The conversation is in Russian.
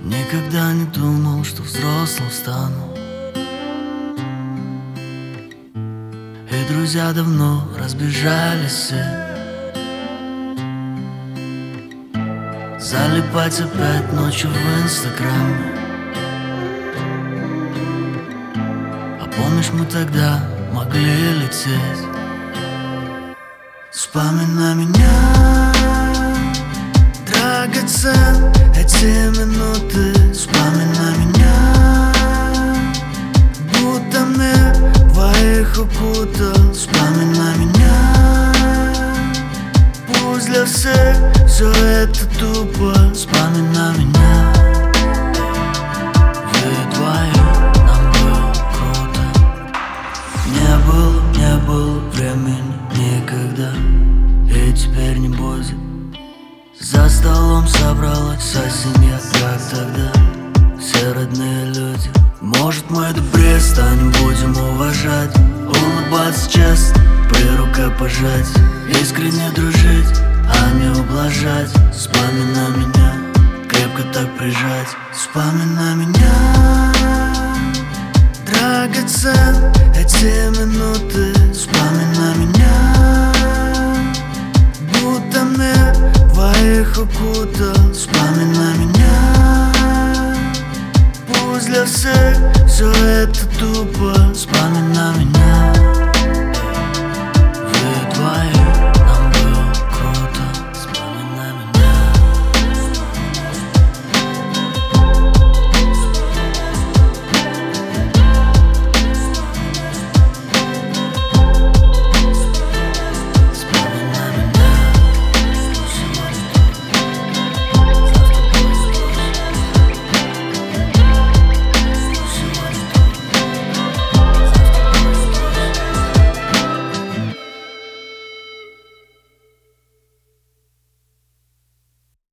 Никогда не думал, что взрослым стану, и друзья давно разбежались все. Залипать опять ночью в инстаграме. А помнишь, мы тогда могли лететь? Вспоминай меня, драгоцен, эти минуты. Вспоминай меня, будто мне двоих укутал. Вспоминай меня, пусть для всех все это тупо. Вспоминай меня, вдвоем нам было круто. Не было времени никогда, и теперь не будет. За столом собралась вся семья, как тогда, все родные люди. Может, мы добрее станем, будем уважать, улыбаться честно, при рукопожатии, искренне дружить, а не ублажать. Вспоминай меня, крепко так прижать. Вспоминай меня, драгоцен, эти минуты. Вспоминай меня, будто мне двоих укутал. Вспоминай меня, пусть для всех все это тупо. Вспоминай меня.